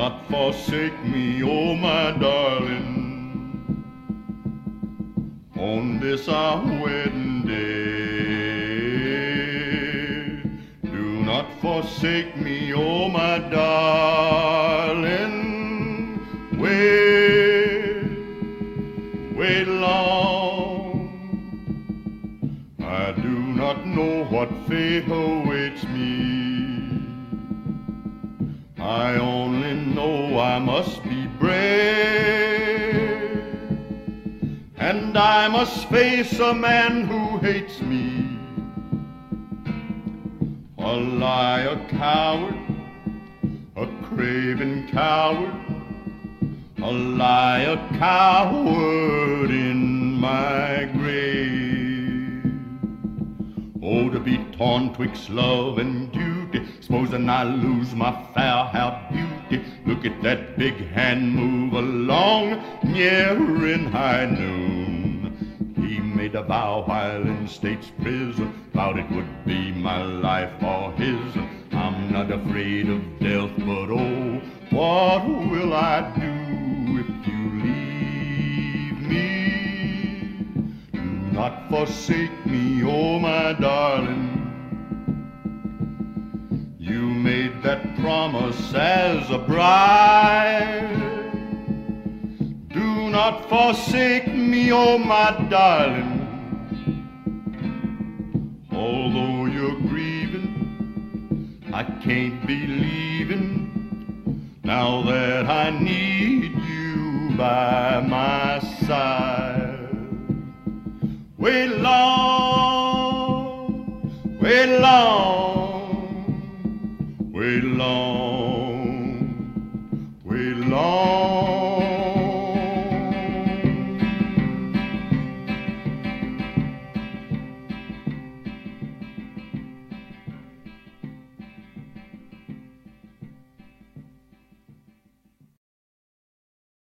not forsake me, oh my darling, on this our wedding day. Do not forsake me, oh my darling, wait long. I do not know what fate awaits me. I only know I must be brave, and I must face a man who hates me. A liar, coward, a craven coward, a liar, coward in my grave. Oh, to be torn twixt love and duty, supposing I lose my fair hair beauty. Look at that big hand move along, near in high noon. He made a vow while in state's prison, vowed it would be my life or his. I'm not afraid of death, but oh, what will I do if you leave me? Do not forsake me, oh my darling. You made that promise as a bride. Do not forsake me, oh my darling. Although you're grieving, I can't be leaving, now that I need you by my side. Wait long, wait long, wait long.